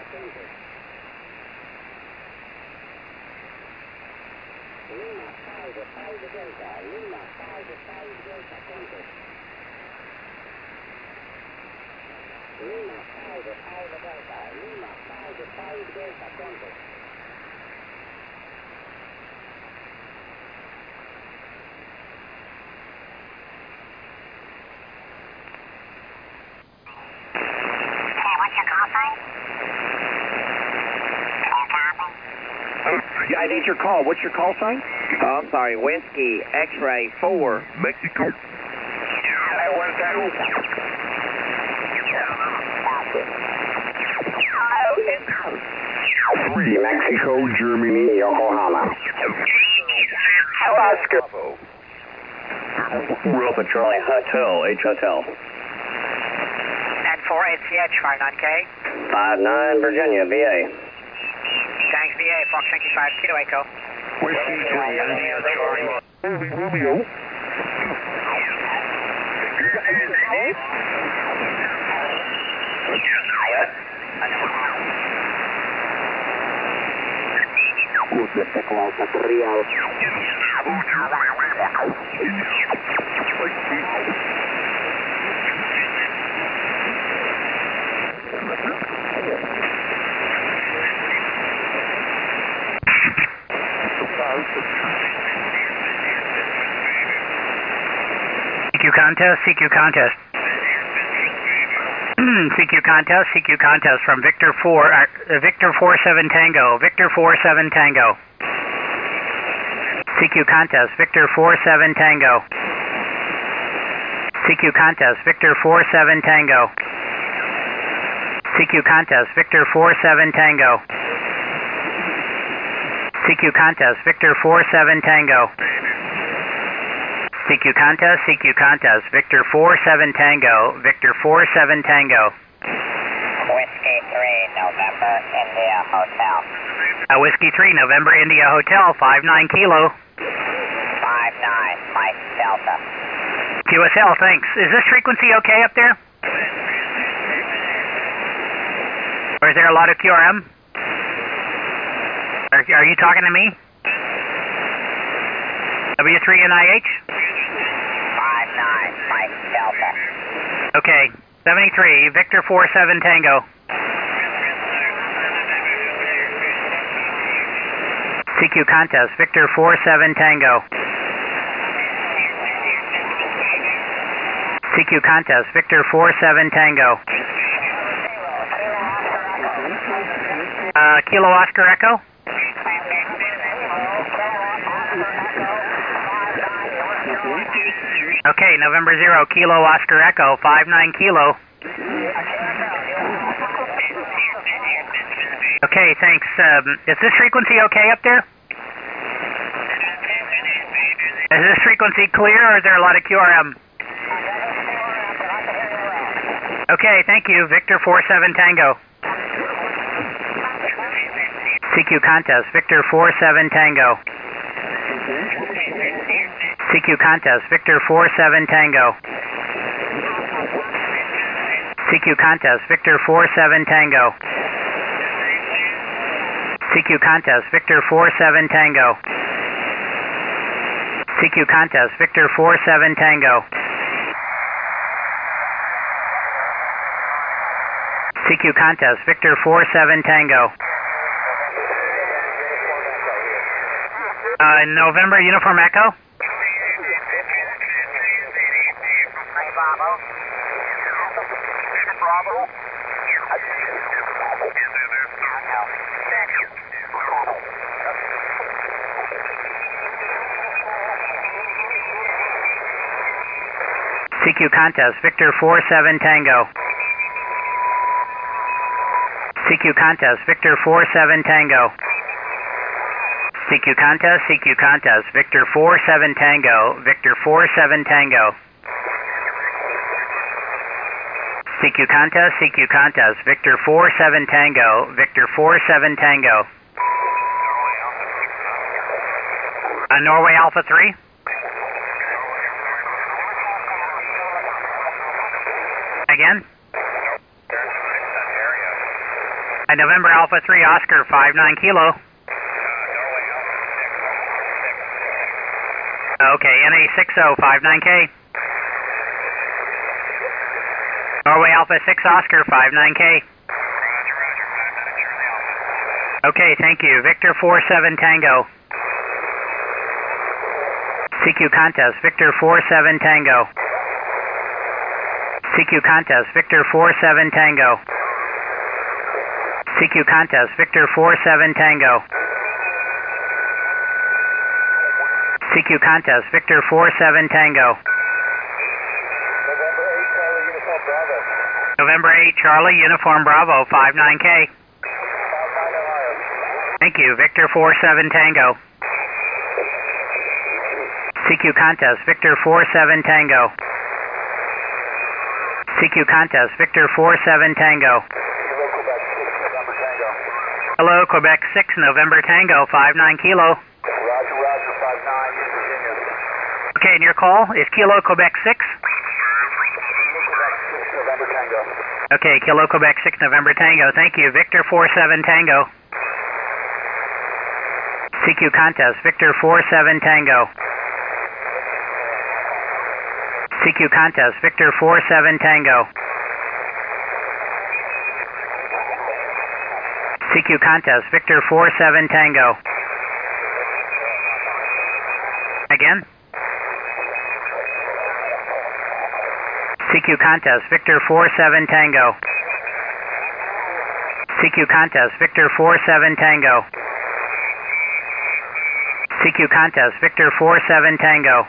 Yeah, I need your call. What's your call sign? Oh, I'm sorry. Whiskey X-ray 4. Mexico. Mexico, Germany, Yokohama. Oscar. Alpha Charlie Hotel, H Hotel. And 4 ACH, 59K. 59 Virginia, VA. Thanks, VA, Fox 95, Kilo Echo. Whiskey 3, India, Charlie. Romeo. Technical material. CQ contest, CQ contest. CQ contest, CQ contest from Victor 4, Victor 47 Tango, Victor 47 Tango. CQ contest, Victor 47 Tango. CQ contest, Victor 47 Tango. CQ contest, Victor 47 Tango. CQ contest, Victor 47 Tango. CQ contest, CQ contest, Victor 47 Tango, Victor 47 Tango. Whiskey 3, November, India Hotel. Whiskey 3, November, India Hotel, 59 Kilo. 59, Mike Delta. QSL, thanks. Is this frequency okay up there? Or is there a lot of QRM? Are you talking to me? W3NIH? 59, Mike Delta. Okay, 73, Victor 47 Tango. CQ contest, Victor 47 Tango. CQ contest, Victor 47 Tango. Kilo Oscar Echo? Okay, November 0, Kilo Oscar Echo, 59 Kilo. Okay, thanks. Is this frequency okay up there? Is this frequency clear, or is there a lot of QRM? Okay, thank you. Victor 47 Tango. CQ contest, Victor 47 Tango. CQ contest, Victor 47 Tango. CQ contest, Victor 47 Tango. CQ contest, Victor 47 Tango. CQ contest, Victor 47 Tango. CQ contest, Victor 47 Tango. November Uniform Echo. CQ contest, Victor 47 Tango. CQ contest, Victor 47 Tango. CQ contest, CQ contest, Victor 47 Tango, Victor 47 Tango. CQ contest, CQ contest, Victor 47 Tango, Victor 47 Tango. Norway Alpha 3. Again? November Alpha 3 Oscar 59 Kilo. Okay, NA6059K. Norway Alpha 6 Oscar 59K. Okay, thank you. Victor 47 Tango. CQ contest, Victor 47 Tango. CQ contest, Victor 47 Tango. CQ contest, Victor 47 Tango. CQ contest, Victor 47 Tango. November 8 Charlie, Uniform Bravo, 59K. Thank you, Victor 47 Tango. CQ contest, Victor 47 Tango. CQ contest, Victor 47 Tango. Hello, Quebec 6 November Tango, 59 Kilo. Roger, 59, Virginia. Okay, and your call is Kilo Quebec 6? November Tango. Okay, Kilo Quebec 6 November Tango. Thank you, Victor 47 Tango. CQ contest, Victor 47 Tango. CQ contest, Victor 47 Tango. CQ contest, Victor 47 Tango. Again? CQ contest, Victor 47 Tango. CQ contest, Victor 47 Tango. CQ contest, Victor 47 Tango.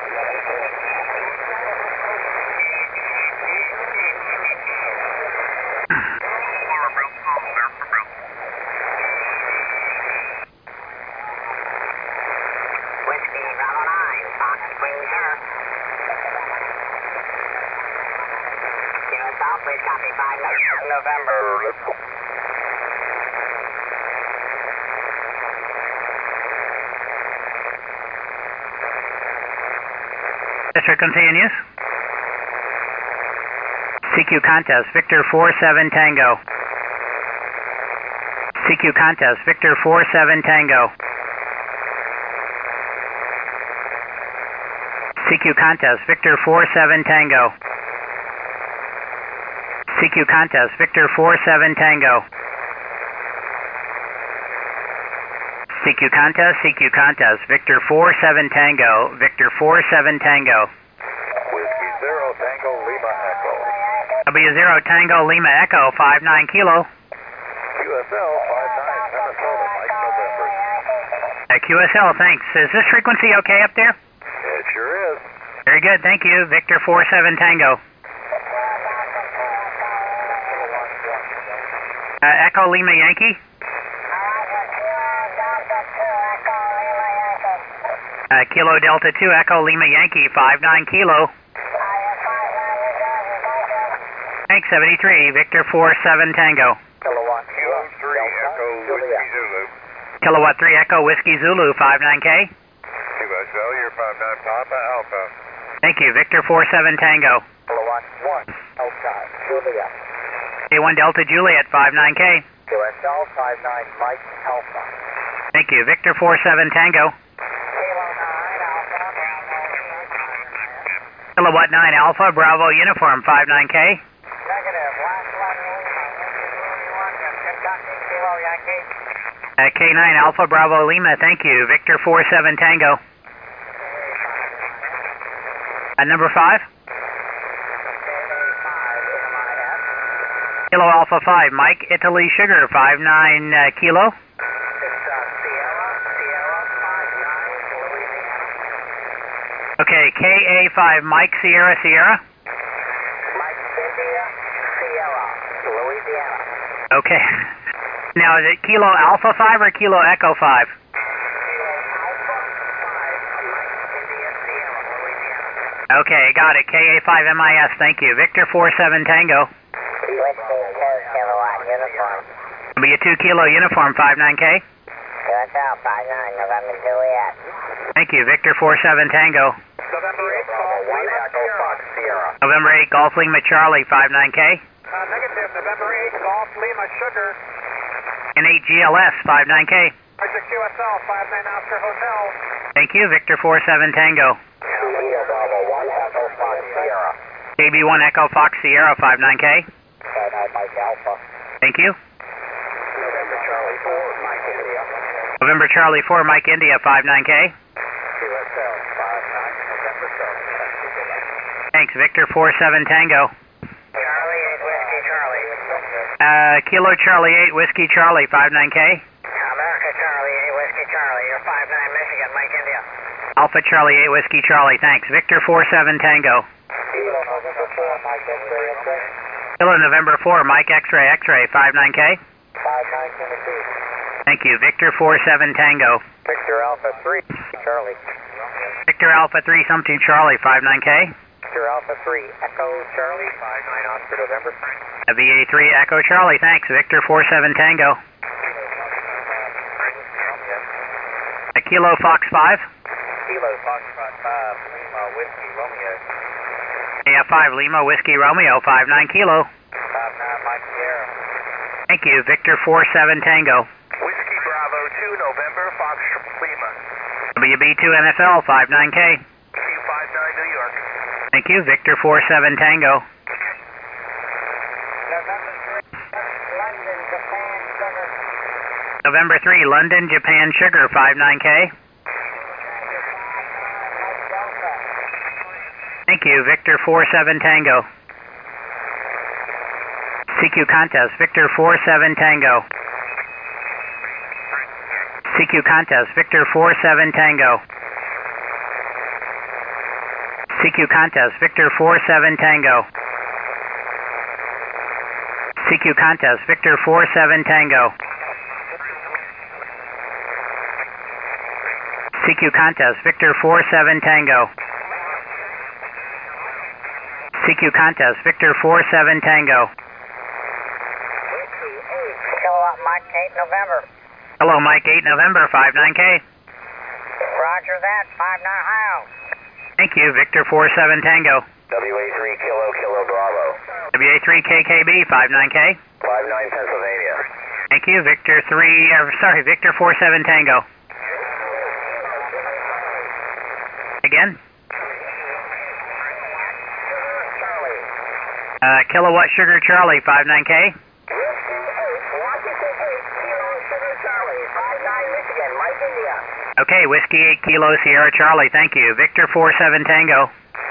Whiskey Bravo 9, Fox Springs, sir. US South, please copy 5 November. District continues. CQ contest, Victor 47 Tango. CQ contest, Victor 47 Tango. CQ contest, Victor 47 Tango. CQ contest, Victor 47 Tango. CQ contest, Victor 47 Tango, Victor 47 Tango. Whiskey 0 Tango Lima Echo. W0 Tango Lima Echo, 59 Kilo. QSL 59 Minnesota Mike November. QSL, thanks. Is this frequency okay up there? It sure is. Very good, thank you. Victor 47 Tango. Echo Lima Yankee. Kilo Delta 2 Echo Lima Yankee, 59 Kilo. Thanks, 73, Victor 47 Tango. Kilowatt 3 Echo Whiskey Zulu. Kilowatt 3 Echo Whiskey Zulu, 59K. QSL, you're 59 Papa Alpha. Thank you, Victor 47 Tango. Kilowatt 1 Alpha Julia. A1 Delta Juliet, 59K. QSL 59 Mike Alpha. Thank you, Victor 47 Tango. Kilowatt 9 Alpha Bravo Uniform, 59K. Negative. Last one, Kentucky, Kilo Yankee. K9 Alpha Bravo Lima, thank you. Victor 47 Tango. Number 5? Kilo Alpha 5, Mike Italy Sugar, 59 Kilo. Okay, KA5, Mike Sierra Sierra. Mike India, Sierra, Louisiana. Okay. Now, is it Kilo Alpha 5 or Kilo Echo 5? Okay, got it. KA5 MIS, thank you. Victor 47 Tango. Kilowatt uniform. W2 Kilo Uniform, 59K. QSL 59 November Juliet. Thank you. Victor 47 Tango. November 8 Golf Lima Echo Fox Sierra. November 8 Golf Lima Charlie, 59K. Negative. November 8 Golf Lima Sugar. and 8 GLS, 59K. Roger, QSL, 59 Oscar Hotel. Thank you, Victor 47 Tango. India Bravo 1, Echo Fox Sierra. KB1 Echo Fox Sierra, 59K. 59 Mike Alpha. Thank you. November Charlie 4, Mike India. November Charlie 4, Mike India, 59K. QSL, 59 November Charlie. Thanks, Victor 47 Tango. Charlie 8 Whiskey Charlie. Kilo Charlie 8, Whiskey Charlie, 59K. America Charlie 8 Whiskey Charlie. You're 59 Michigan, Mike India. Alpha Charlie 8, Whiskey Charlie, thanks. Victor 47 Tango. Kilo November 4, Mike X-ray X-ray. Kilo November 4, Mike X-ray X-ray, 59K. 59 Tennessee. Thank you, Victor 47 Tango. Victor Alpha 3, Charlie. Victor Alpha 3, Something Charlie, 59K. Victor Alpha 3, Echo Charlie, 59 Oscar November. VA3 Echo Charlie, thanks. Victor 47 Tango. Kilo Fox 5. Kilo Foxtrot 5, Lima Whiskey Romeo. AF5 Lima Whiskey Romeo, 59 Kilo. 59 Mike Sierra. Thank you, Victor 47 Tango. Whiskey Bravo 2, November Foxtrot Lima. WB2 NFL, 59K. Q59 New York. Thank you, Victor 47 Tango. November 3, London, Japan Sugar. November 3, London, Japan Sugar, 59K. Thank you, Victor 47 Tango. CQ Contest, Victor 47 Tango. CQ Contest, Victor 47 Tango. CQ Contest, Victor 47 Tango. CQ Contest, Victor 47 Tango. CQ Contest, Victor 47 Tango. CQ Contest, Victor 47 Tango. Kilowatt Mike 8 November. Hello, Mike 8 November, 59K. Roger that, 59 Ohio. Thank you, Victor 47 Tango. WA3 Kilo Kilo Bravo. WA3 KKB, 59K. 59 Pennsylvania. Thank you, Victor 47 Tango. Again? Kilowatt Sugar Charlie, 59K. Washington 8, Kilo Sugar Charlie, 59 Michigan, Mike India. Okay, Whiskey 8 Kilo Sierra Charlie, thank you. Victor 47 Tango.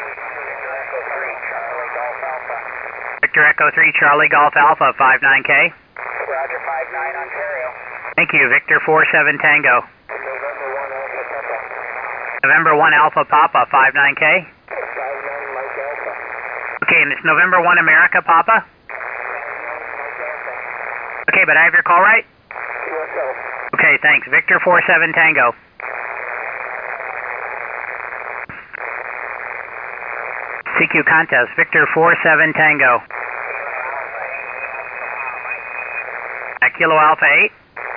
Victor Echo 3 Charlie Golf Alpha, 59K. Roger 59 Ontario. Thank you, Victor 47 Tango. November 1 Alpha Papa. November 1 Alpha Papa, 59K. 59 Mike Alpha. Okay, and it's November 1 America Papa? Okay, but I have your call right? QSL. Okay, thanks. Victor 47 Tango. CQ Contest, Victor 47 Tango. Kilo Alpha 8.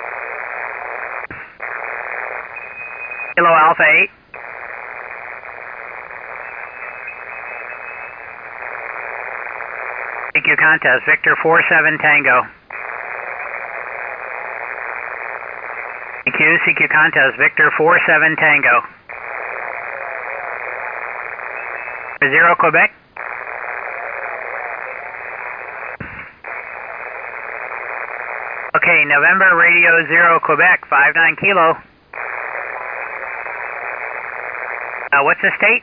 Kilo Alpha 8. CQ Contest, Victor 47 Tango. CQ Contest, Victor 47 Tango. 0 Quebec. Okay, November Radio 0 Quebec, 59 Kilo. What's the state?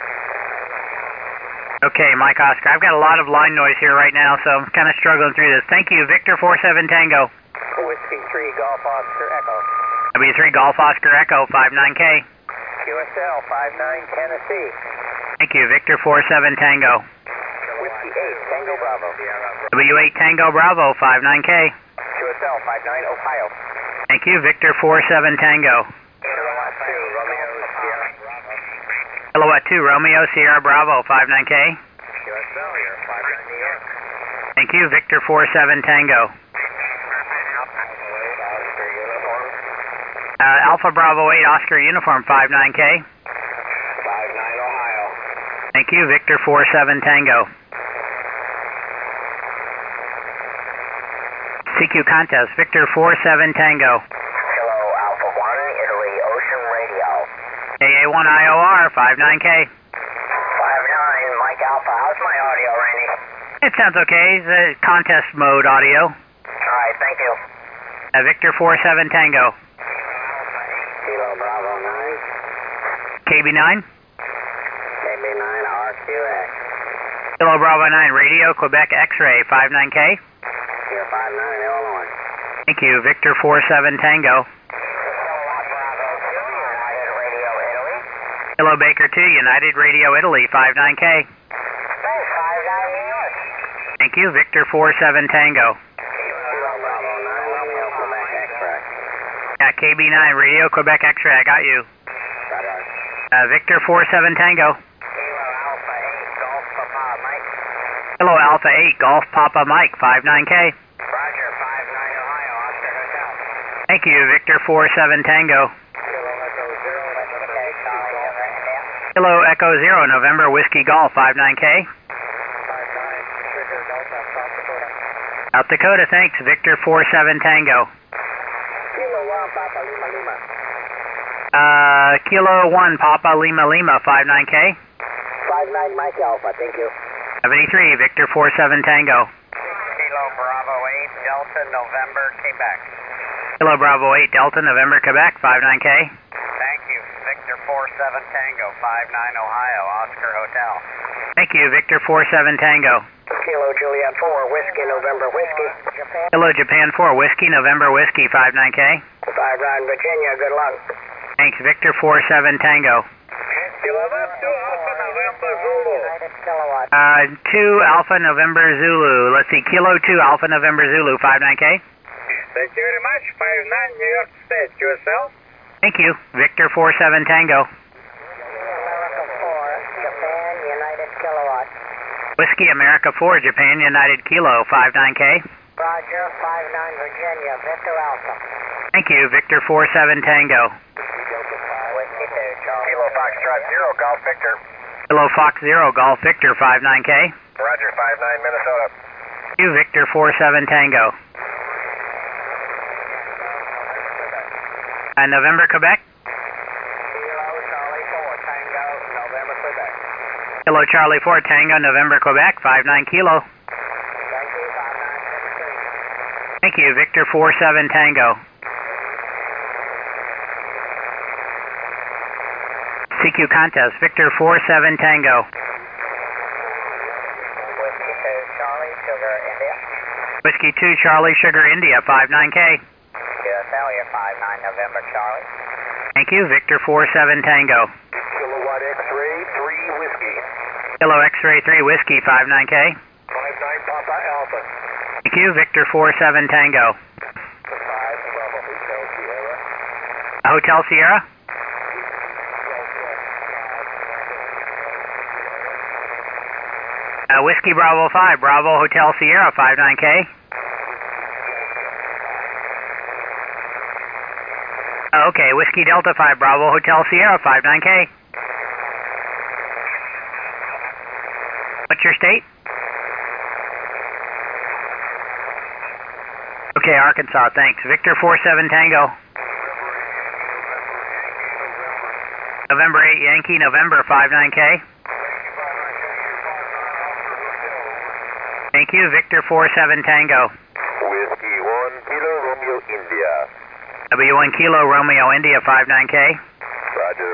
Okay, Mike Oscar. I've got a lot of line noise here right now, so I'm kind of struggling through this. Thank you, Victor 47 Tango. Whiskey 3 Golf Oscar Echo. W3 Golf Oscar Echo, 59K. QSL 59 Tennessee. Thank you, Victor 47 Tango. Whiskey 8 Tango Bravo. W8 Tango Bravo, 59K. QSL 59 Ohio. Thank you, Victor 47 Tango. Kilowatt 2 Romeo Sierra. Kilowatt 2 Romeo Sierra Bravo, 59K. QSL here 59 New York. Thank you, Victor 47 Tango. Alpha Bravo 8 Oscar Uniform, 59K. 59 Ohio. Thank you, Victor 47 Tango. CQ contest, Victor 47 Tango. Kilo Alpha 1, Italy, Ocean Radio. AA1 IOR, 59K. 59, Mike Alpha. How's my audio, Randy? It sounds okay. The contest mode audio. Alright, thank you. Victor 47 Tango. Kilo Bravo 9. KB9. KB9 RQX. Kilo Bravo 9 Radio, Quebec X-ray, 59K. Here 59 Illinois. Thank you. Victor 47 Tango. Bravo 2, United Radio Italy. Kilo Baker 2, United Radio Italy, 59K. Thanks, 59 New York. Thank you. Victor 47 Tango. Kilo Bravo 9, Romeo, Quebec X-ray. Yeah, KB9 Radio, Quebec X-ray, I got you. Roger. Victor 47 Tango. Kilo Alpha 8, Golf Papa Mike. Hello, Alpha 8, Golf Papa Mike, 59K. Roger, 59 Ohio, Oscar Hotel. Thank you. Victor 47 Tango. Kilo Echo 0, okay, Charlie, India. Hello, Echo 0, November Whiskey Golf, 59K. 59, Trigger Delta, South Dakota. South Dakota, thanks. Victor 47 Tango. Kilo 1, Papa Lima Lima. Kilo 1, Papa Lima Lima, 59K. 59 Mike Alpha, thank you. 73, Victor 47 Tango. Kilo Bravo 8, Delta, November, Quebec. Kilo Bravo 8, Delta, November, Quebec, 59K. Thank you. Victor 47 Tango, 59 Ohio, Oscar Hotel. Thank you. Victor 47 Tango. Kilo Juliet 4, Whiskey, November, Whiskey. Japan. Hello, Japan 4, Whiskey, November, Whiskey, 59K. 59 Virginia, good luck. Thanks. Victor 47 Tango. Kilo 2, Alpha November, Zulu. United Kilowatt. 2 Alpha November Zulu. Let's see, Kilo 2 Alpha November Zulu, 59K. Thank you very much. 59 New York State. Yourself? Thank you. Victor 47 Tango. America 4, Japan, United Kilowatt. Whiskey America 4, Japan United Kilo, 59K. Roger, 59 Virginia, Victor Alpha. Thank you. Victor 47 Tango. Whiskey 2, Charlie. Kilo Foxtrot 0, Golf Victor. Hello, Fox 0 Golf Victor, 59K. Roger, 59 Minnesota. Thank you. Victor 47 Tango. November, Quebec. Kilo Charlie 4, Tango, November, Quebec. Hello, Charlie 4 Tango, November, Quebec, 59 Kilo. Thank you, 59 Thank you. Victor 47 Tango. CQ contest, Victor 47 Tango. Whiskey 2, Charlie, Sugar, India. Whiskey 2 Charlie Sugar India, 59K. QSL, you're 59 November, Charlie. Thank you. Victor 47 Tango. Kilowatt X-ray 3 Whiskey. Hello, X-ray 3 Whiskey, 59K. 59 Papa Alpha. Thank you. Victor 47 Tango. 5 Bravo Hotel Sierra. Hotel Sierra. Whiskey Bravo 5, Bravo Hotel Sierra, 59K. Okay, Whiskey Delta 5, Bravo Hotel Sierra, 59K. What's your state? Okay, Arkansas, thanks. Victor 47 Tango. November 8 Yankee, November 59K. Thank you. Victor 47 Tango. Whiskey 1 Kilo Romeo India. W1 Kilo Romeo India 59K. Roger,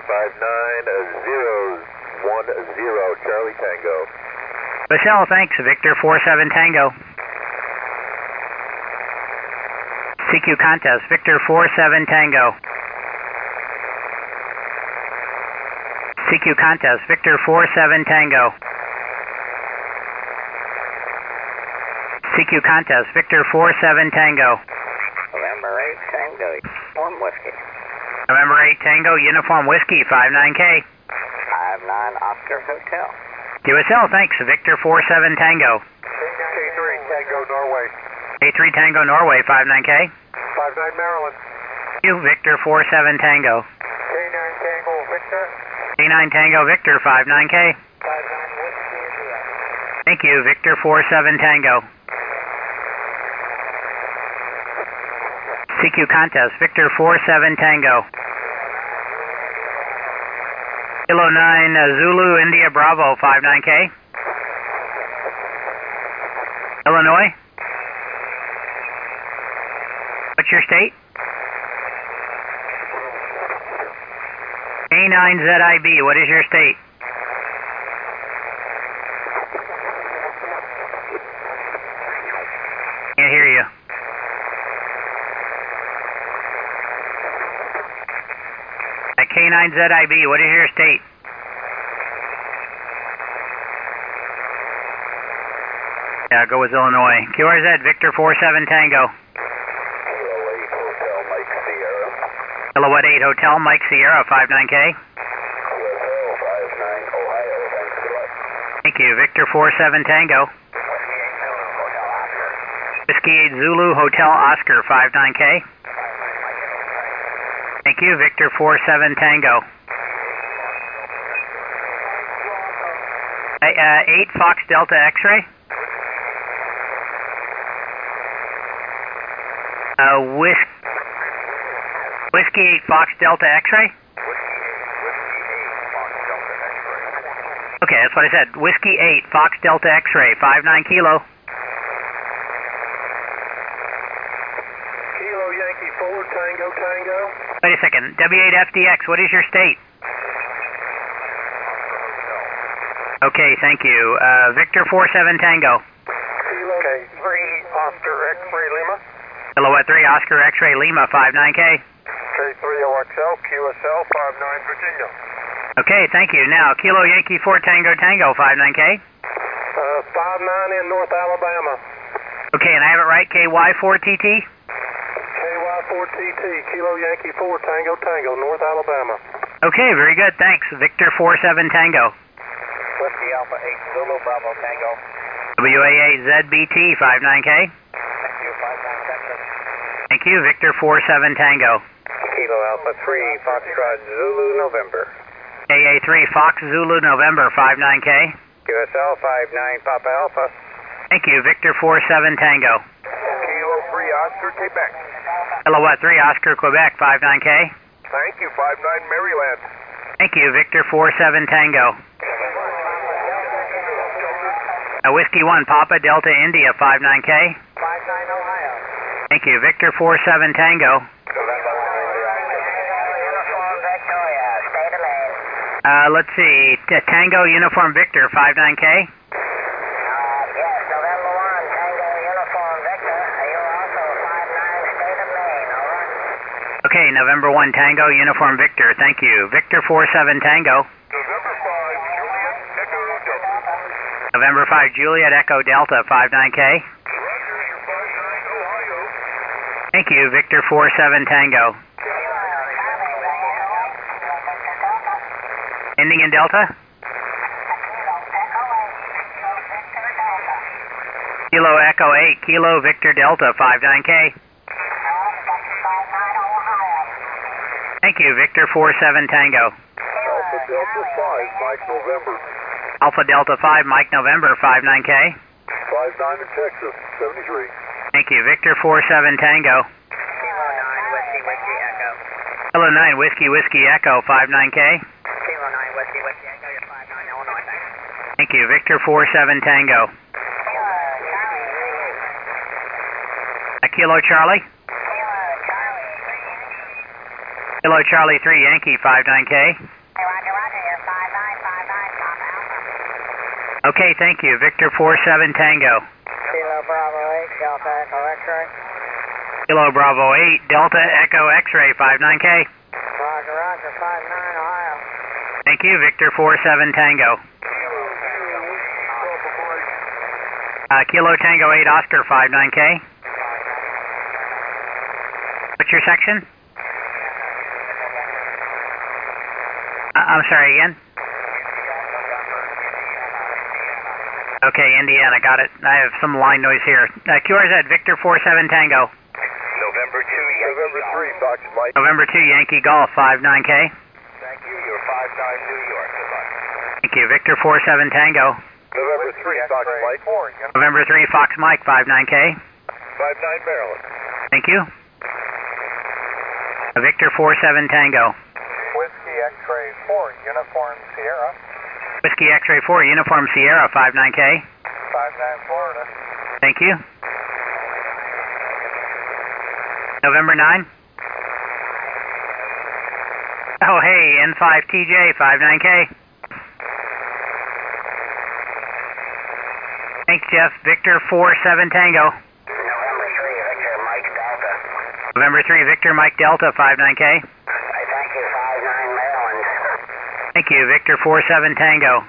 59-010 Charlie Tango. Michelle, thanks. Victor 47 Tango. CQ contest, Victor 47 Tango. CQ contest, Victor 47 Tango. CQ contest, Victor 47 Tango. November 8 Tango, Uniform Whiskey. November 8 Tango, Uniform Whiskey, 59K. 59 Oscar Hotel. QSL, thanks. Victor 47 Tango. K3 Tango, Norway. A3 Tango, Norway, 59K. 59 Maryland. You, Victor 47 Tango. K9 Tango, Victor. A9 Tango, Victor, 59K. 59 Whiskey India. Thank you, Victor 47 Tango. CQ contest, Victor 47 Tango. Kilo 9 Zulu India Bravo 59K. Illinois? What's your state? A9ZIB, what is your state? Can't hear you. At K9ZIB, what is your state? Yeah, go with Illinois. QRZ, Victor 47 Tango. Silhouette 8 Hotel, Mike Sierra, 59K. Thank you, Victor 47 Tango. Whiskey 8 Zulu Hotel Oscar, 59K. Thank you, Victor 47 Tango. 8 Fox Delta X-ray. Whiskey 8 Fox Delta X-ray? Okay, that's what I said. Whiskey 8 Fox Delta X-ray, 59 Kilo. Kilo Yankee 4 Tango Tango. Wait a second. W8FDX, what is your state? Okay, thank you. Victor 47 Tango. Kilo 3 Oscar X-ray Lima. Silhouette 3 Oscar X-ray Lima, 59K. K3OXL QSL 59 Virginia. Okay, thank you. Now, Kilo Yankee 4 Tango Tango, 59K. 59 in North Alabama. Okay, and I have it right, KY4TT? KY4TT, Kilo Yankee 4 Tango Tango, North Alabama. Okay, very good, thanks. Victor 47 Tango. Whiskey Alpha 8 Zulu Bravo Tango. WA8ZBT, 59K. Thank you, 59 Texas. Thank you, Victor 47 Tango. Kilo Alpha 3 Foxtrot Zulu November. AA3 Fox Zulu November, 59K. QSL 59 Papa Alpha. Thank you, Victor 47 Tango. Kilo 3 Oscar Quebec. Silhouette 3 Oscar Quebec, 59K. Thank you, 59 Maryland. Thank you, Victor 47 Tango. Whiskey 1 Papa Delta India, 59K. 59 Ohio. Thank you, Victor 47 Tango. Uniform Victoria, stay the lane. Let's see, Tango Uniform Victor, 59K. Yes, November 1, Tango Uniform Victor. You also 59, stay the lane, over. Okay, November 1 Tango Uniform Victor, thank you. Victor 47 Tango. November 5 Juliet Echo Delta. November 5 Juliet Echo Delta, 59K. Thank you, Victor 47 Tango. Ending in Delta? Kilo Echo 8, Kilo Victor Delta, 59K. Thank you, Victor 47 Tango. Alpha Delta 5 Mike November. Alpha Delta 5, Mike November, 59K. 59 in Texas, 73. Thank you, Victor 47 Tango. Kilo 9 Whiskey Whiskey Echo. Hello 9, Whiskey Whiskey Echo, 59K. Kilo 9 Whiskey Whiskey Echo, you're 59 Illinois, thanks. Thank you, Victor 47 Tango. Kilo Charlie. Kilo Charlie 3 Yankee, 59K. Roger, you're 5959 Papa Alpha. Okay, thank you, Victor 47 Tango. Kilo Bravo 8, Delta Echo X-ray. Kilo Bravo 8, Delta Echo X-ray, 59K. Roger, 59 Ohio. Thank you, Victor 47 Tango. Kilo Tango 8 Oscar, 59K. What's your section? I'm sorry, again? Okay, Indiana, got it. I have some line noise here. QRZ, Victor 47 Tango. November 2 November 3 Fox Mike. November 2 Yankee Golf, 59K. Thank you, you're 59 New York. Goodbye. Thank you, Victor 47 Tango. November 3 Fox Mike. November 3 Fox Mike, 59K. 59 Maryland. Thank you. Victor 47 Tango. Whiskey X-ray 4, Uniform Sierra. Whiskey X-ray 4, Uniform Sierra, 59K. 59 Florida. Thank you. November 9. Oh, hey, N5TJ, 59K. Thanks, Jeff. Victor 47 Tango. November 3, Victor Mike Delta. November 3, Victor Mike Delta, 59K. I thank you, 59 Maryland. Thank you, Victor 47 Tango.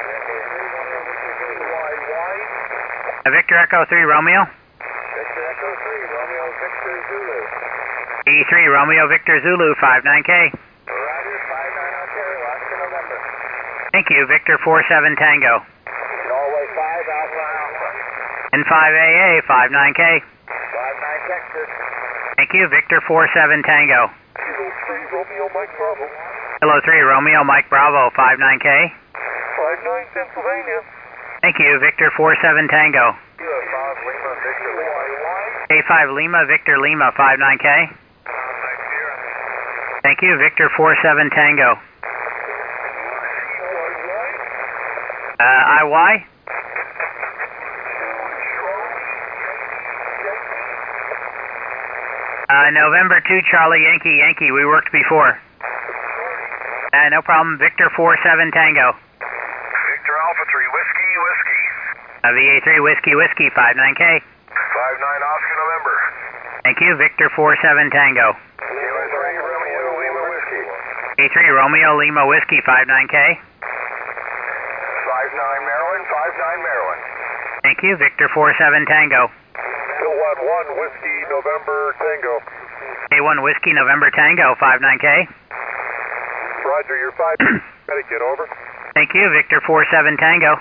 Victor Echo 3 Romeo. Victor Echo 3, Romeo Victor Zulu. E3 Romeo Victor Zulu, 59K. Roger, 59 Ontario, Oscar November. Thank you, Victor 47 Tango. Norway 5, Alpha Alpha. N5AA, 59K. 59 Texas. Thank you, Victor 47 Tango. Kilo 3, Romeo Mike Bravo. Kilo 3 Romeo Mike Bravo, 59K. 59 Pennsylvania. Thank you, Victor 47 Tango. U.S. Lima Victor Lima. A5 Lima Victor Lima, 59K. Thank you, Victor 47 Tango. IY? November 2 Charlie Yankee Yankee, we worked before. No problem, Victor 47 Tango. Victor Alpha 3, Whiskey Whiskey. VA3 Whiskey Whiskey, 59K. 59 Oscar November. Thank you, Victor 47 Tango. Kilo 3, Romeo Lima Whiskey. A3 Romeo Lima Whiskey, 59K. 59 Maryland, 59 Maryland. Thank you, Victor 47 Tango. Kilowatt 1, Whiskey November Tango. A1 Whiskey November Tango, 59K. Roger, you're 5 Connecticut, over. Thank you, Victor 47 Tango.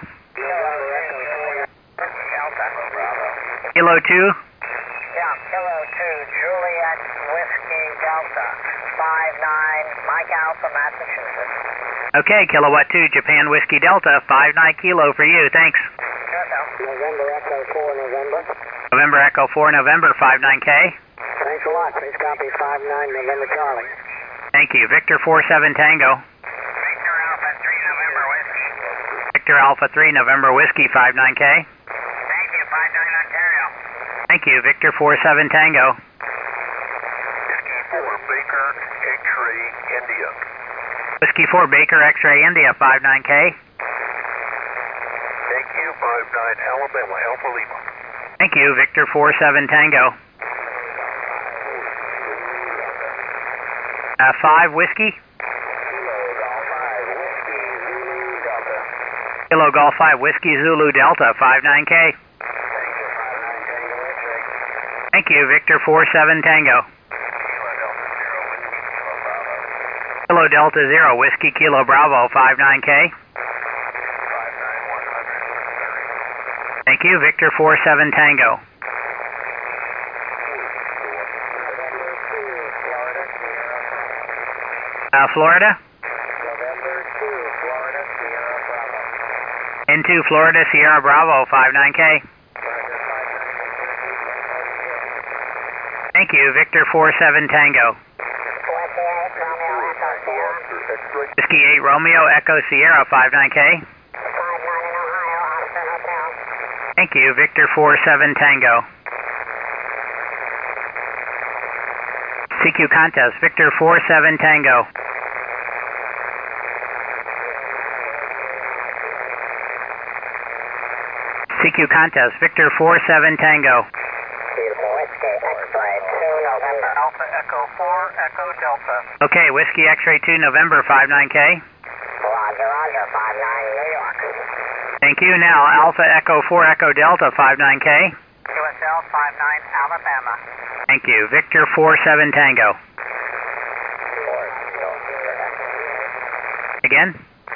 Kilo 2. Yeah, Kilo 2, Juliet Whiskey Delta. 59 Mike Alpha, Massachusetts. Okay, Kilowatt 2, Japan Whiskey Delta, 59 Kilo for you, thanks. November Echo 4, November. November Echo 4 November, 59K. Thanks a lot. Please copy 59 November Charlie. Thank you, Victor 47 Tango. Victor Alpha 3 November Whiskey. Victor Alpha 3 November Whiskey, 59K. Thank you, 59 Ontario. Thank you, Victor 47 Tango. Whiskey 4, Baker X-ray India. Whiskey 4 Baker X-ray India, 59K. Thank you, 59 Alabama, Alpha Lima. Thank you, Victor 47 Tango. 5 Whiskey. Kilo Golf 5 Whiskey Zulu Delta, 59K. Thank you, Victor 47 Tango. Kilo Delta 0 Whiskey Kilo Bravo, 59K. Thank you, Victor 47 Tango. Florida? N2 Florida Sierra Bravo, 59K. Thank you, Victor 47 Tango. Whiskey 8 Romeo Echo Sierra, 59K. Thank you, Victor 47 Tango. CQ contest, Victor 47 Tango. CQ contest, Victor 47 Tango. Whiskey X-ray 2 November. Alpha Echo 4 Echo Delta. Okay, Whiskey X-ray 2 November, 59K. Roger, Roger, 59 New York. Thank you. Now, Alpha Echo 4 Echo Delta, 59K. QSL 59 Alabama. Thank you. Victor 47 Tango. Again?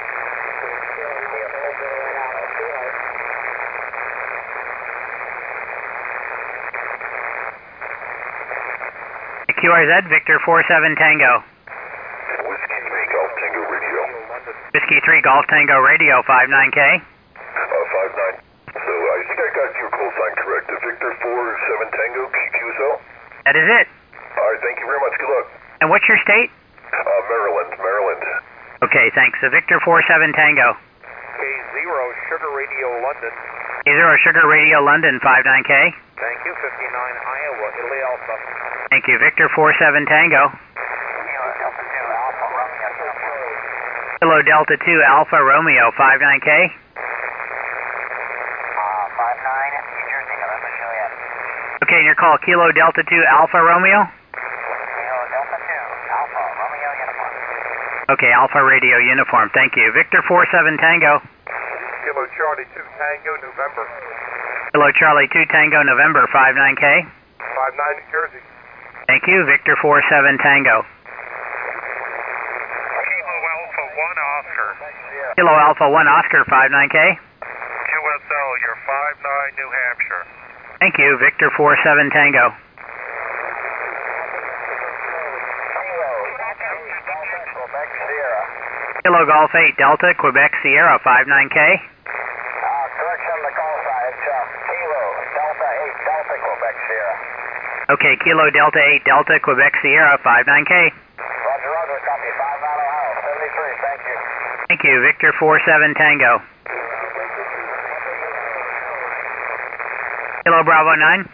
QRZ, Victor 47 Tango. Whiskey 3 Golf Tango Radio. Whiskey 3 Golf Tango Radio, 59K. 59. So I think I got your call sign correct. Victor 47 Tango, QSL. That is it. All right, thank you very much. Good luck. And what's your state? Maryland. Okay, thanks. So Victor 47 Tango. K0 Sugar Radio London. K0 Sugar Radio London 59K. Thank you. 59 Iowa, Italy Alpha. Thank you. Victor 47 Tango. Kilo Delta 2 Alpha Romeo 59K. 59 New Jersey, November Juliet. Okay, and your call Kilo Delta 2 Alpha Romeo? Kilo Delta 2 Alpha Romeo Uniform. Okay, Alpha Radio Uniform. Thank you. Victor 47 Tango. Kilo Charlie 2 Tango, November. Kilo Charlie 2 Tango November 59K. 59 New Jersey. Thank you. Victor 47 Tango. Kilo Alpha 1 Oscar. Kilo Alpha 1 Oscar 59K. QSL, you're 59 New Hampshire. Thank you. Victor 47 Tango. Quebec Sierra. Kilo Golf 8 Delta Quebec Sierra 59K. Correction on the call sign. Kilo Delta 8 Delta Quebec Sierra. Okay, Kilo Delta 8 Delta Quebec Sierra 59K. Roger, copy. 59 Ohio, 73, thank you. Thank you. Victor 47 Tango. Kilo Bravo 9.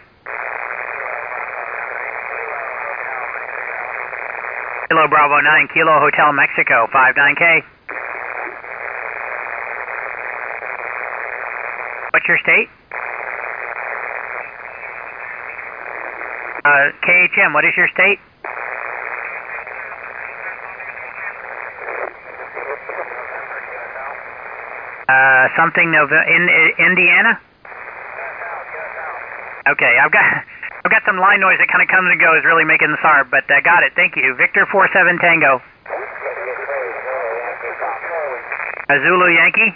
Kilo Bravo 9, Kilo Hotel Mexico 59K. What's your state? KHM, what is your state? Something Indiana? Okay, I've got some line noise that kind of comes and goes, really making this hard, but I got it. Thank you. Victor 47 Tango. Zulu Yankee?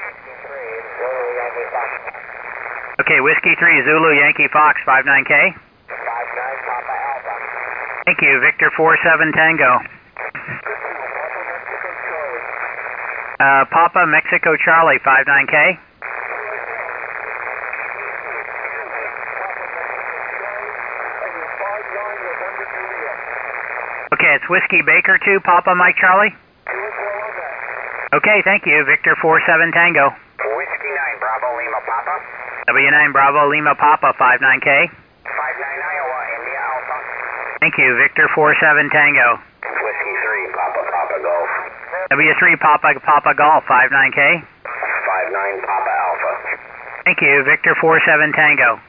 Okay, Whiskey 3 Zulu Yankee Fox 59K. 59 Papa Alpha. Thank you. Victor 47 Tango. Papa Mexico Charlie 59K. Okay, it's Whiskey Baker 2 Papa Mike Charlie. Okay, thank you. Victor 47 Tango. Whiskey 9 Bravo Lima Papa. W9 Bravo Lima Papa 59K. 59 Iowa India Alpha. Thank you. Victor 47 Tango. Whiskey 3 Papa Papa Golf. W3 Papa Golf 59K. 59 Papa Alpha. Thank you. Victor 47 Tango.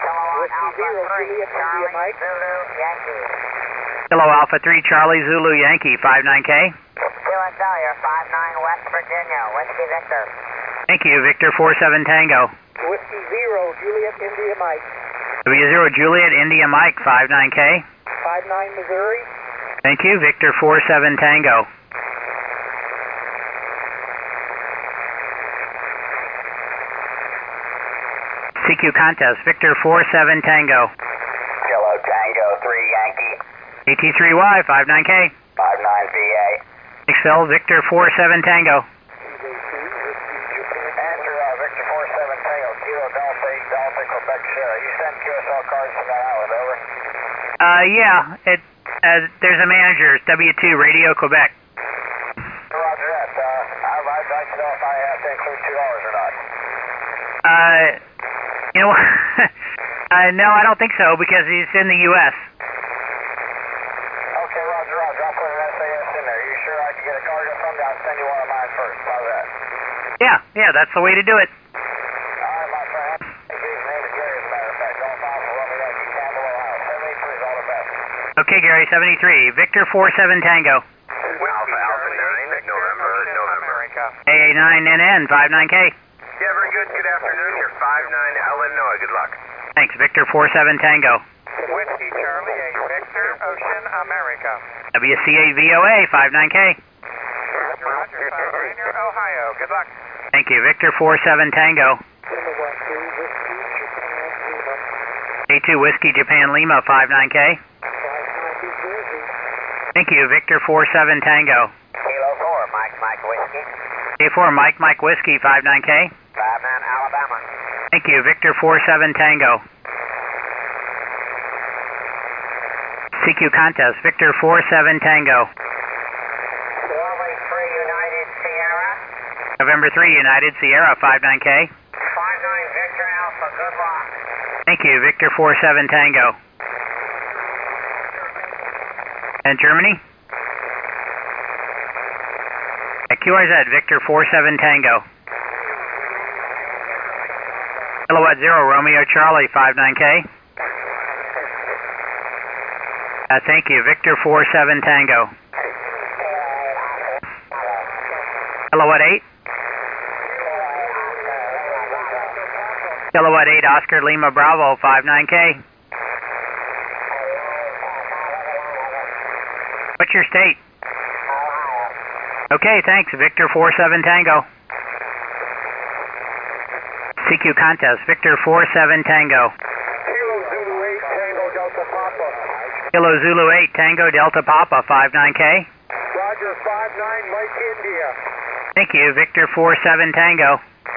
Kilo Alpha 3 Charlie Zulu Yankee 59K. QSL, you're 59 West Virginia. Whiskey Victor. Thank you. Victor 47 Tango. Whiskey 0 Juliet India Mike. W0 Juliet India Mike 59K. 59 Missouri. Thank you. Victor 47 Tango. CQ contest. Victor 47 Tango. Kilo Tango 3 Yankee. AT3Y 59K. 59 VA. Excel Victor 47 Tango. Answer Victor 47 Tango. Kilo Delta 8 Delta Quebec Sierra. You sent QSL cards from that island, over? Yeah. There's a manager. It's W2 Radio Quebec. Roger that. I'd like to know if I have to include $2 or not. You know, no, I don't think so because he's in the U.S. Okay, Roger. I'll put an SAS in there. You sure I can get a cargo from you? I'll send you one of mine first. How's that? Yeah, that's the way to do it. All right, my friend. His name is Gary, as a matter of fact. Golf Alpha Romeo Yankee, Campbell, Ohio. 73 is all the best. Okay, Gary, 73. Victor 47 Tango. Alpha 9 November. AA9NN 59K. Yeah, very good. Good afternoon. You're 59 Illinois. Good luck. Thanks, Victor 47 Tango. Whiskey Charlie 8 Victor Ocean America. WCA VOA 59K. Roger. Rainier, Ohio. Good luck. Thank you, Victor 47 Tango. A2 Whiskey Japan Lima 59K. Thank you, Victor 47 Tango. Kilo 4, Mike Whiskey. A4 Mike Whiskey 59K. 59 Alabama. Thank you, Victor 47 Tango. CQ contest, Victor 47 Tango. Charlie 3 United Sierra. November 3, United Sierra, 59K. 59 Victor Alpha, good luck. Thank you, Victor 47 Tango. And Germany? At QRZ, Victor 47 Tango. Kilowatt 0, Romeo Charlie, 59K. Thank you, Victor 47 Tango. Kilowatt 8. Kilowatt 8, Oscar Lima Bravo, 59K. What's your state? Okay, thanks, Victor 47 Tango. CQ contest, Victor 47 Tango. Kilo Zulu 8 Tango Delta Papa. Kilo Zulu 8 Tango Delta Papa, 59K. Roger, 59 Mike India. Thank you, Victor 47 Tango.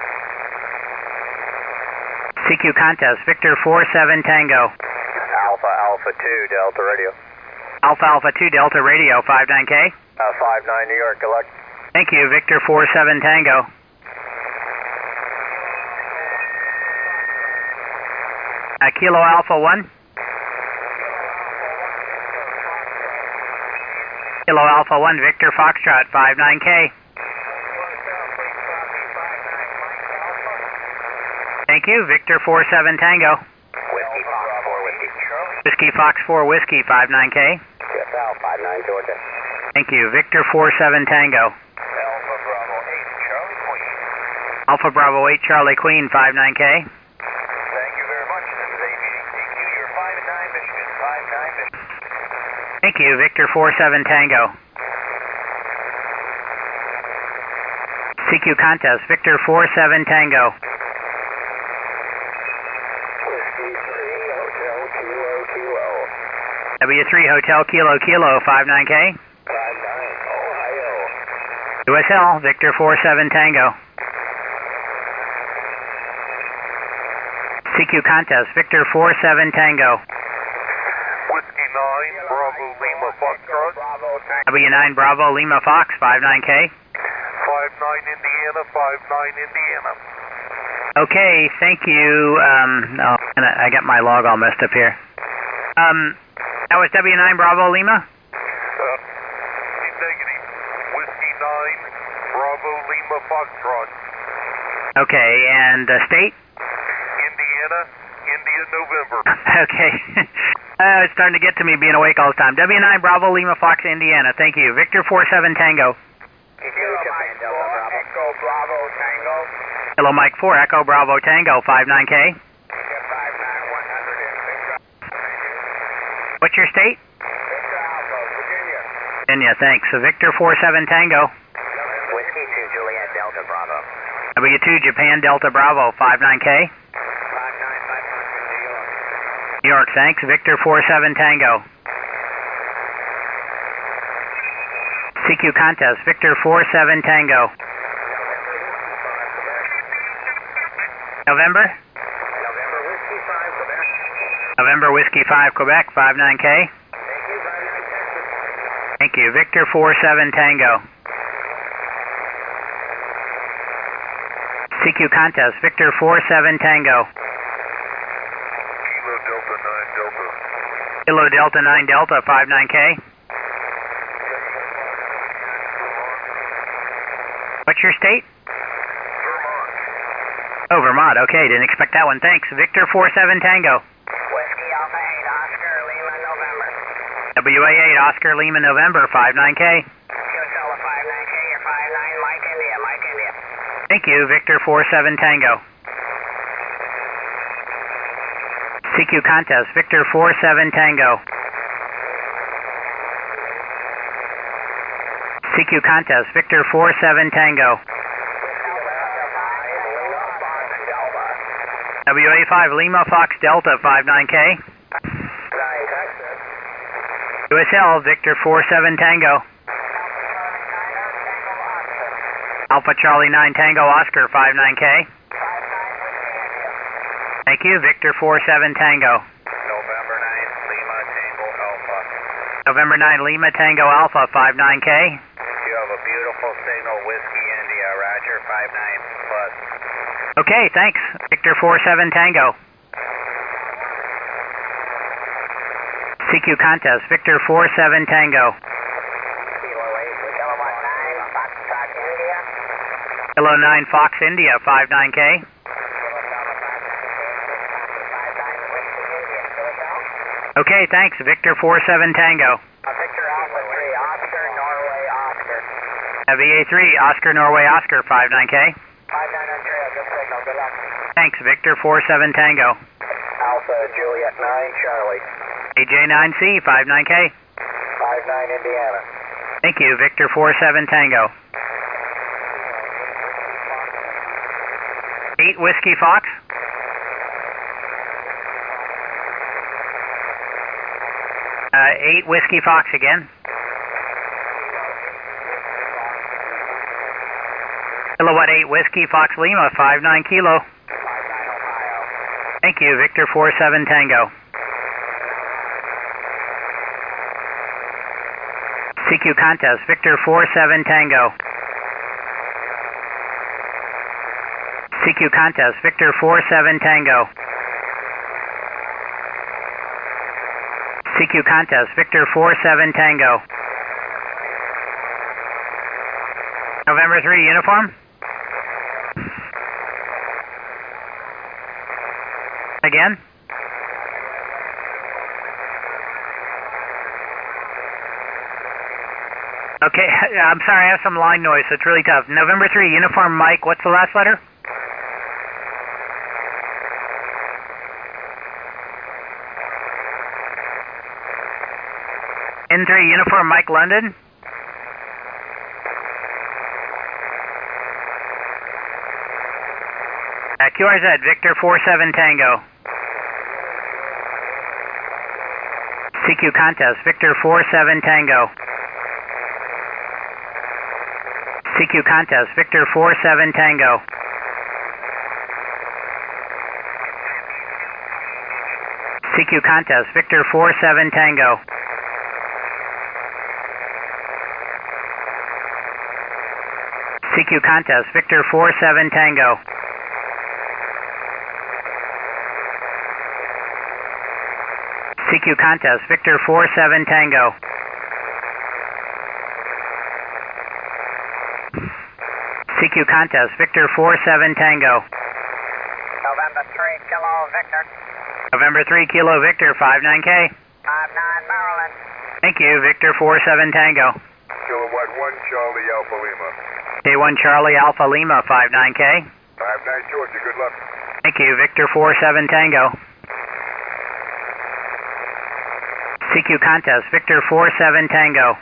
CQ contest, Victor 47 Tango. Alpha Alpha 2 Delta Radio. Alpha Alpha 2 Delta Radio, 59K. 59 New York, good luck. Thank you, Victor 47 Tango. Kilo Alpha 1. Kilo Alpha 1, Victor Foxtrot, 59K. Thank you, Victor 47 Tango. Whiskey Fox 4 Whiskey. Whiskey Fox 4 Whiskey, 59K. Yes, Al 59 Georgia. Thank you, Victor 47 Tango. Alpha Bravo 8 Charlie Queen. Alpha Bravo 8 Charlie Queen, 59K. Thank you very much. This is ABCQ. You're 5-9 Michigan. 5-9 Michigan. Thank you, Victor 47 Tango. CQ contest, Victor 47 Tango. Whiskey 3 Hotel Kilo Kilo. W3 Hotel Kilo Kilo, 59K. 59 Ohio. USL, Victor 47 Tango. CQ contest, Victor 47 Tango. Whiskey 9 Bravo Lima Foxtrot. W9 Bravo Lima Fox, 59K. 59 Indiana. 59 Indiana. Okay, thank you. I got my log all messed up here. That was W9 Bravo Lima? Negative. Whiskey 9 Bravo Lima Foxtrot. Okay, and state? Indiana. India November. Okay. It's starting to get to me being awake all the time. W9 Bravo Lima Fox, Indiana. Thank you. Victor 47 Tango. Kilo Japan Delta Bravo. Echo Bravo Tango. Hello, Mike 4 Echo Bravo Tango, 59K. 59 100 What's your state? Victor Alpha, Virginia. Virginia, thanks. So Victor 47 Tango. Whiskey 2 Juliet Delta Bravo. W2 Japan Delta Bravo, 59K. 59 New York. New York, thanks. Victor 47 Tango. CQ contest, Victor 47 Tango. November? November Whiskey 5 Quebec. November Whiskey 5 Quebec, 59K. Thank you, 59 Texas. Thank you. Victor 47 Tango. CQ contest, Victor 47 Tango. Kilo Delta 9 Delta. Kilo Delta 9 Delta, 59K. What's your state? Oh, Vermont. Okay, didn't expect that one. Thanks. Victor 47 Tango. Whiskey Alpha 8 Oscar Lima November. WA8 Oscar Lima November, 59K. QSL 59K, you're 59 Mike India, Mike India. Thank you. Victor 47 Tango. CQ contest, Victor 47 Tango. CQ contest, Victor 47 Tango. WA5 Lima Fox Delta, 59K. USL, Victor 47 Tango. Alpha Charlie 9 Tango Oscar, 59K. Thank you, Victor 47 Tango. November 9th, Lima Tango Alpha. November 9 Lima Tango Alpha 59K. You have a beautiful signal, Whiskey India, Roger, 59 plus. Okay, thanks. Victor 47 Tango. CQ contest, Victor 47 Tango. Kilo 8, Kilowatt 9, Foxtrot India. Kilo 9 Fox India 59K. Okay, thanks. Victor 47 Tango. Victor Alpha 3, Oscar, Norway, Oscar. VA3 Oscar Norway Oscar 59K. 59 on trail, good signal, good luck. Thanks. Victor 47 Tango. Alpha Juliet 9, Charlie. AJ9C 59K. 59 Indiana. Thank you. Victor 47 Tango. 8 Whiskey Fox. Eight Whiskey Fox again. Kilowatt 8 Whiskey Fox Lima 59 Kilo. 59 Ohio. Thank you. Victor 47 Tango. CQ contest. Victor 47 Tango. CQ contest. Victor 47 Tango. CQ contest. Victor 47 Tango. November 3 uniform. Again. Okay, I'm sorry, I have some line noise, so it's really tough. November 3 uniform Mike, what's the last letter? N3 uniform Mike London. QRZ Victor 47 Tango. CQ contest Victor 47 Tango. CQ contest Victor 47 Tango. CQ contest Victor 47 Tango. CQ contest Victor 47 Tango. CQ contest Victor 47 Tango. CQ contest Victor 47 Tango. November 3, Kilo Victor. November 3 Kilo Victor 59K. 59 Maryland. Thank you. Victor 47 Tango. Kilowatt 1, Charlie Alpha Lima. K1 Charlie Alpha Lima 59K. 59 Georgia, good luck. Thank you. Victor 47 Tango. CQ contest Victor 47 Tango.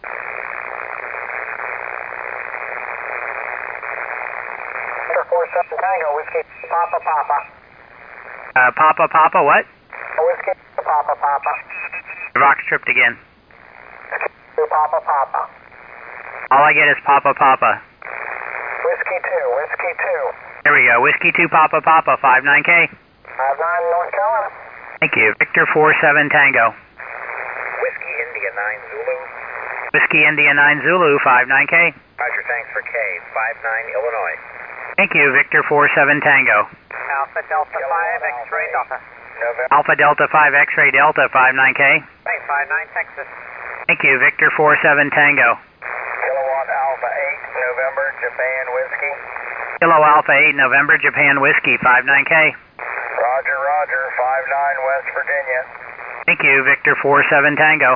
Victor 47 Tango, Whiskey Papa Papa. Papa Papa what? Whiskey Papa Papa. Vox tripped again. Papa Papa. All I get is Papa Papa. Whiskey 2, Whiskey 2. There we go. Whiskey 2 Papa Papa 59K. 59 North Carolina. Thank you. Victor 47 Tango. Whiskey India 9 Zulu. Whiskey India 9 Zulu 59K. Roger, thanks for K. 59 Illinois. Thank you. Victor 47 Tango. Alpha Delta 5, X-Ray Delta. November. Alpha Delta 5 X-Ray Delta 59K. 59 Texas. Thank you. Victor 47 Tango. Kilowatt Alpha 8, November, Japan Whiskey. Kilo Alpha 8 November Japan Whiskey 59K. Roger, Roger, 59 West Virginia. Thank you. Victor 47 Tango.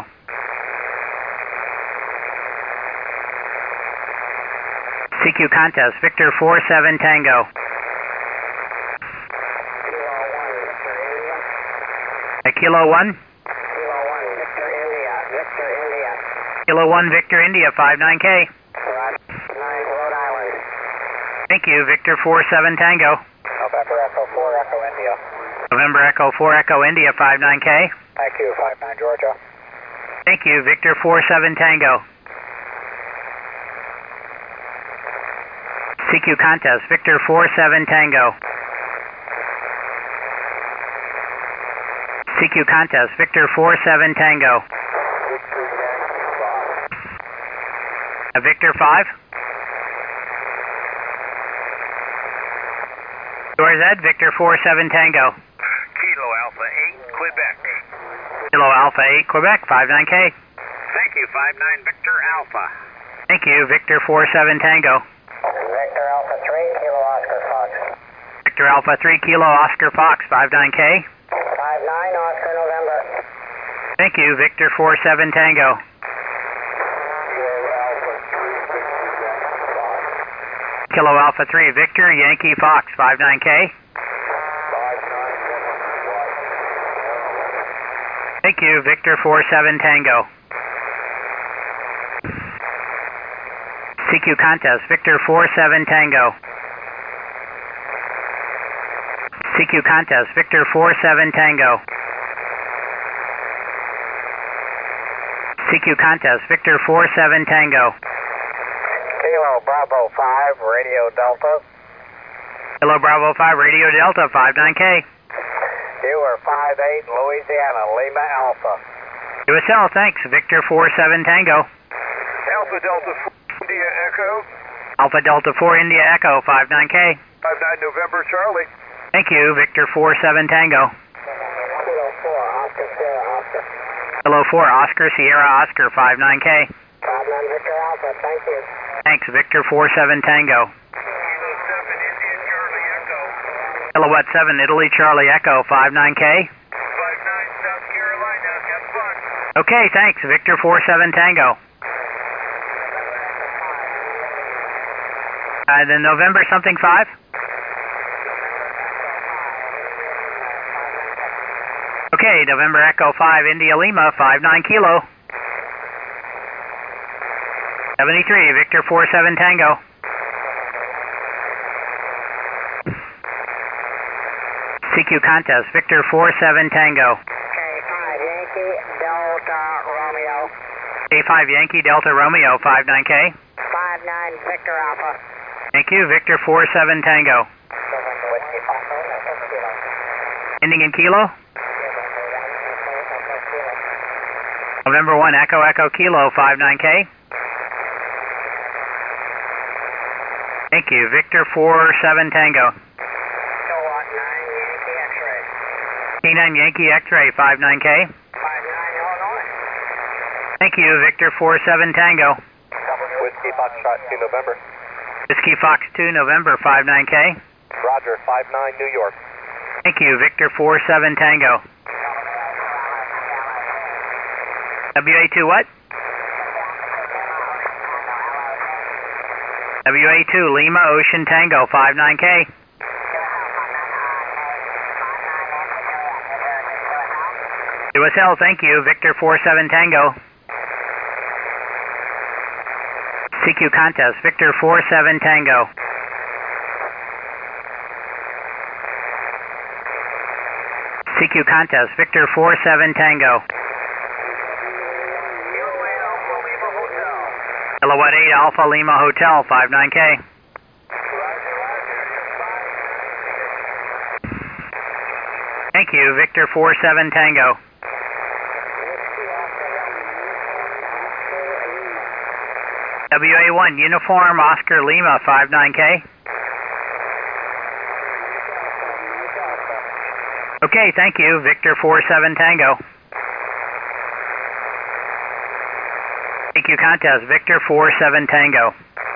CQ contest Victor 47 Tango. Kilo 1. Kilo 1, Victor India. Victor India. Kilo 1 Victor India 59K. 9 Rhode Island. Thank you. Victor 47 Tango. November Echo 4, Echo India. November Echo 4 Echo India 59K. Thank you, 59 Georgia. Thank you. Victor 47 Tango. CQ contest Victor 47 Tango. CQ contest Victor 47 Tango. Victor Yankee Victor 5. Yours Ed, Victor 47 Tango. Kilo Alpha 8, Quebec. Kilo Alpha 8, Quebec, 59K. Thank you, 59 Victor Alpha. Thank you, Victor 47 Tango. Victor Alpha 3, Kilo Oscar Fox. Victor Alpha 3, Kilo Oscar Fox, 59K. 59 Oscar November. Thank you, Victor 47 Tango. Kilo Alpha 3, Victor Yankee Fox, 59K. Thank you, Victor 47 Tango. CQ contest, Victor 47 Tango. CQ contest, Victor 47 Tango. CQ contest, Victor 47 Tango. Kilo Bravo 5, Radio Delta. Kilo Bravo 5, Radio Delta, 59K. You are 58 Louisiana, Lima Alpha. USL, thanks, Victor 47 Tango. Alpha Delta 4, India Echo. Alpha Delta 4, India Echo, 59K. 59 November Charlie. Thank you, Victor 47 Tango. Kilo 4, Oscar Sierra Oscar. Kilo 4, Oscar Sierra Oscar, 59K. 59 Victor Alpha, thank you. Thanks, Victor 47 Tango. Kilo 7 India Charlie Echo. Kilowatt 7, Italy Charlie Echo, 59K. 59 South Carolina, have fun. Okay, thanks, Victor 47 Tango. Then November something 5? Okay, November Echo 5, India Lima, 59 Kilo. 73, Victor 47 Tango. CQ contest, Victor 47 Tango. K5 Yankee Delta Romeo. A5 Yankee Delta Romeo, 59K. 59 Victor Alpha. Thank you, Victor 47 Tango. Whiskey Foxtrot, Kilo. Ending in Kilo. November 1 Echo Echo Kilo, 59K. Thank you, Victor 47 Tango. Kilowatt 9 Yankee X-ray. K9 Yankee X-ray, 59K. 59 Illinois. Thank you, Victor 47 Tango. Whiskey Foxtrot 2 November. Whiskey Fox 2 November, 59K. Roger, 59 New York. Thank you, Victor 47 Tango. WA2 what? WA2 Lima Ocean Tango, 59K. USL, thank you, Victor 47 Tango. CQ contest, Victor 47 Tango. CQ contest, Victor 47 Tango. Kilowatt 8 Alpha Lima Hotel, 59K. Thank you, Victor 47 Tango. WA1 Uniform Oscar Lima, 59K. Okay, thank you, Victor 47 Tango. CQ contest, Victor 47 Tango.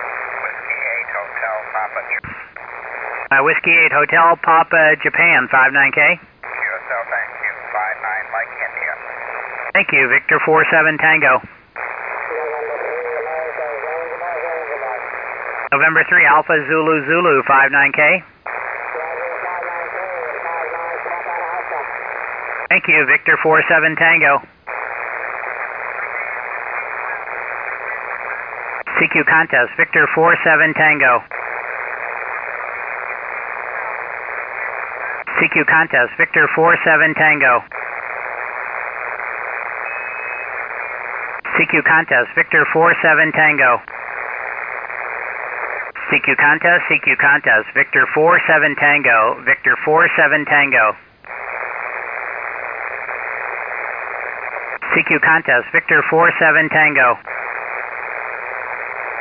Whiskey 8 Hotel Papa. Whiskey 8 Hotel Papa Japan, 59K. USL, thank you. 59 Mike India. Thank you, Victor 47 Tango. November 3 Alpha Zulu Zulu, 59K. Thank you, Victor 47 Tango. CQ contest, Victor 47 Tango. CQ contest, Victor 47 Tango. CQ contest, Victor 47 Tango. CQ contest, Victor 47 Tango, Victor 47 Tango. CQ contest, Victor 47 Tango.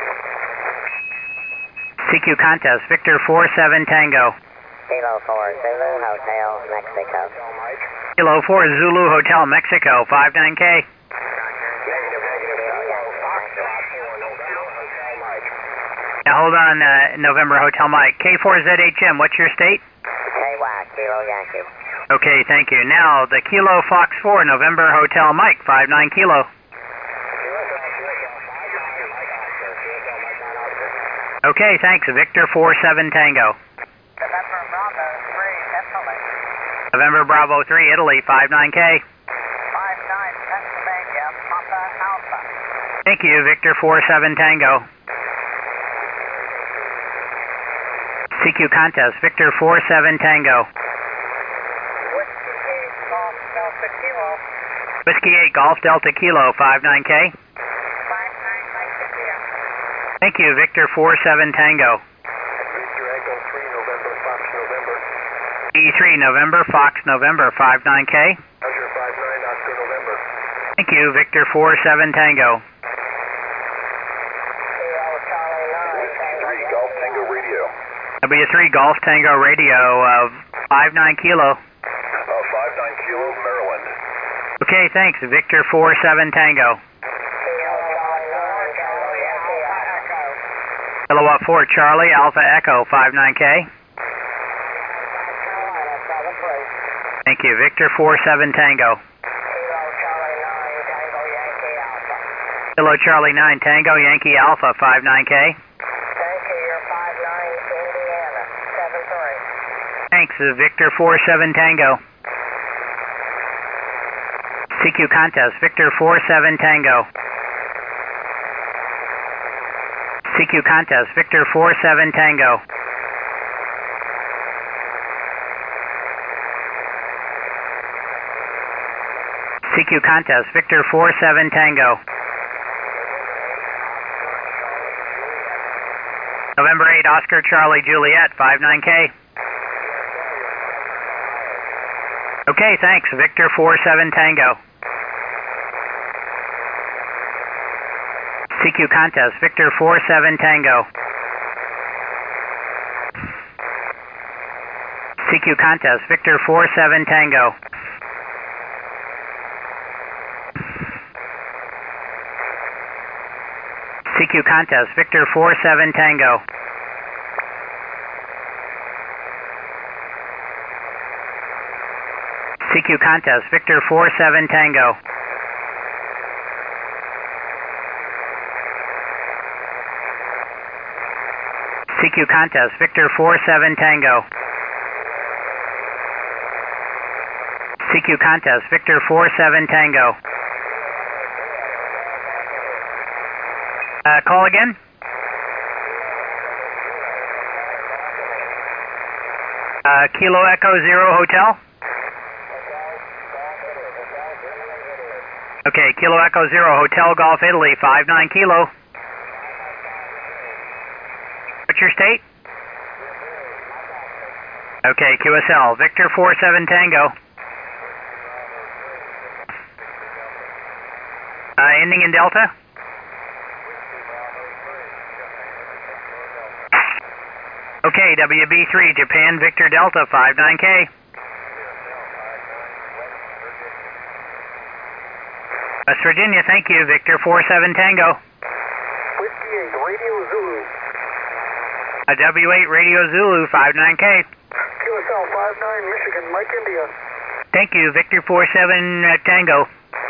CQ contest, Victor 47 Tango. Kilo 4 Zulu Hotel, Mexico. Kilo 4 Zulu Hotel, Mexico, 59K. Now hold on, November Hotel Mike. K4ZHM, what's your state? KY, Kilo Yankee. Okay, thank you. Now, the Kilo Fox 4, November Hotel Mike, 59 Kilo. Okay, thanks. Victor 47 Tango. November Bravo 3, Italy. November Bravo 3, Italy, 59K. 59 Pennsylvania, Papa Alpha. Thank you, Victor 47 Tango. CQ contest, Victor 47 Tango. Whiskey 8 Golf Delta Kilo. Whiskey 8 Golf Delta Kilo, 59K. 59 Lake India. Thank you, Victor 47 Tango. Victor Echo 3, November, Fox, November. E3 November, Fox November, 59K. Azure 59, Oscar, November. Thank you, Victor 47 Tango. Whiskey 3, Golf Tango Radio. W3 Golf Tango Radio, 59 Kilo. 59 Kilo, Maryland. Okay, thanks, Victor 47 Tango. Kilowatt 4 Charlie, Alpha Echo, 59K. Thank you, Victor 47 Tango. Kilo Charlie 9 Tango, Yankee Alpha, 59K. Thank you, you're 59 Indiana, 73. Thanks, Victor 47 Tango. CQ contest, Victor 47 Tango. CQ contest, Victor 47 Tango. CQ contest, Victor 47 Tango. November 8 Oscar Charlie Juliet, 59K. Okay, thanks, Victor 47 Tango. CQ contest, Victor 47 Tango. CQ contest, Victor 47 Tango. CQ contest, Victor 47 Tango. CQ contest, Victor 47 Tango. CQ contest, Victor 47 Tango. CQ contest, Victor 47 Tango. Call again? Kilo Echo Zero Hotel? Okay, Kilo Echo Zero Hotel Golf Italy, 59 Kilo. What's your state? Okay, QSL, Victor 47 Tango. Ending in Delta? Okay, WB3, Japan Victor Delta, 59K. West Virginia, thank you, Victor 47 Tango. Whiskey 8, Radio Zulu. W8 Radio Zulu, 59K. QSL 59, Michigan, Mike India. Thank you, Victor 47 Tango.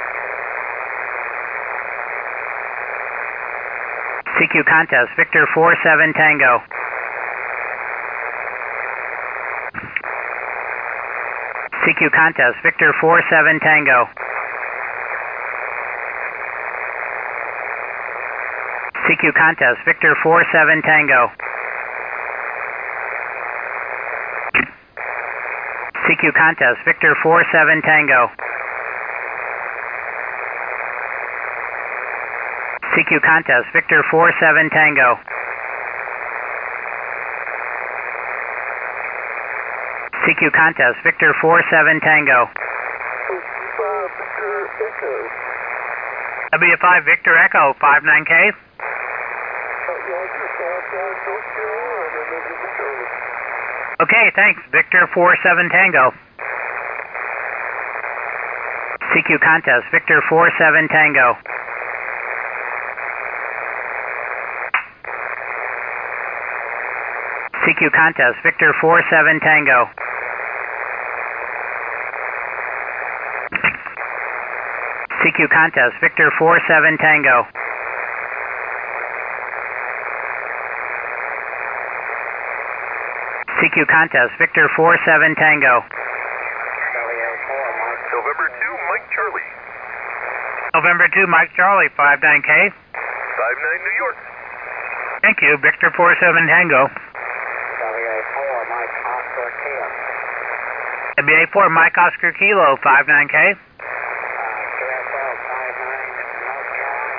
CQ contest, Victor 47 Tango. CQ contest, Victor 47 Tango. CQ contest, Victor 47 Tango. CQ contest, Victor 47 Tango. CQ contest, Victor 47 Tango. CQ contest, Victor 47 Tango. W5 Victor Echo, 59K. Okay, thanks. Victor 47 Tango. CQ contest, Victor 47 Tango. CQ contest, Victor 47 Tango. CQ contest, Victor 47 Tango. CQ contest, Victor 47 Tango. November 2, Mike Charlie. November 2, Mike Charlie, 59K. 59 New York. Thank you, Victor 47 Tango. WA4, Mike Oscar Kilo. WA4, Mike Oscar Kilo, 59K. QSL 59 North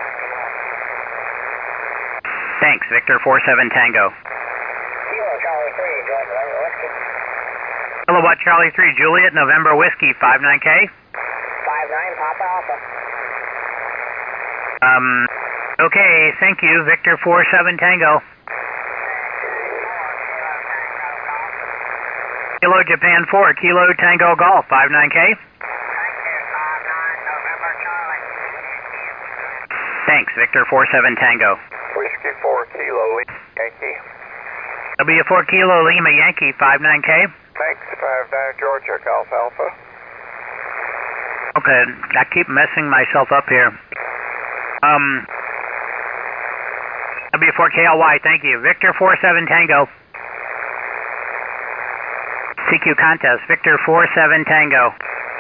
Carolina. Thanks, Victor 47 Tango. Kilo Charlie 3, join November Whiskey. Kilowatt Charlie 3, Juliet, November Whiskey, 59K. 59 Papa Alpha. Okay, thank you, Victor 47 Tango. Kilo Japan 4, Kilo Tango Golf, 59K. Thanks, Victor 47 Tango. Whiskey 4 Kilo Yankee. W4 Kilo Lima Yankee, 59K. Thanks, 59 Georgia Golf Alpha. Okay, I keep messing myself up here. W4 KLY, thank you. Victor 47 Tango. CQ contest, Victor 47 Tango.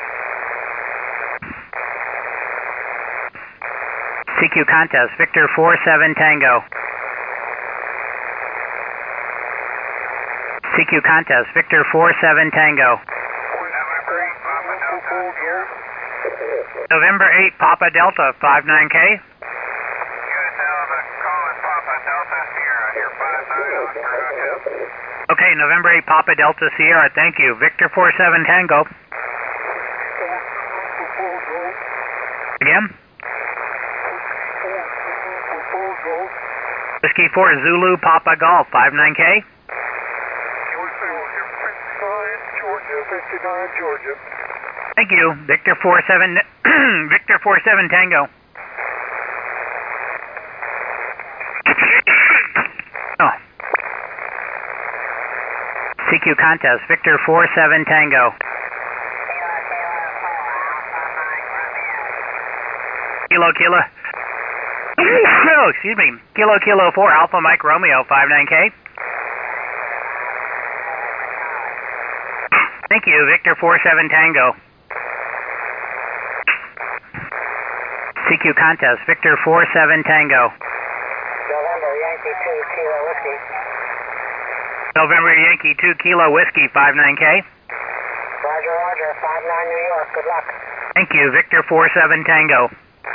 CQ contest, Victor 47 Tango. CQ contest, Victor 47 Tango. November 8, Papa Delta, 59K. Okay, November 8, Papa Delta Sierra, thank you. Victor 47 Tango. Again? Whiskey 4 Zulu Papa Golf, 59K. Georgia. Thank you. Victor 47 Victor 47 Tango. Oh. CQ contest, Victor 47 Tango. Kilo. Oh, excuse me. Kilo 4 Alpha Mike Romeo, 59K. Thank you, Victor 47 Tango. CQ contest, Victor 47 Tango. November Yankee 2 Kilo Whiskey. November Yankee 2 Kilo Whiskey, 59K. Roger, 59 New York, good luck. Thank you, Victor 47 Tango.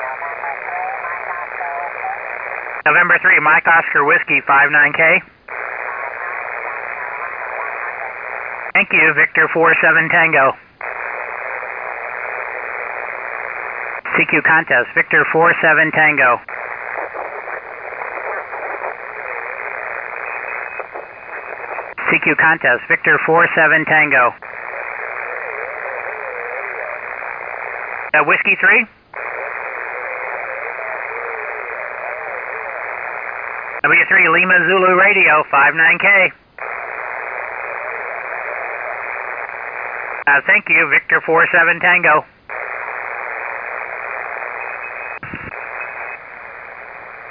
November 3 Mike Oscar Whiskey, 59K. Thank you, Victor 47 Tango. CQ contest, Victor 47 Tango. CQ contest, Victor 47 Tango. Whiskey 3? W3 Lima Zulu Radio, 59K. Thank you, Victor 47 Tango.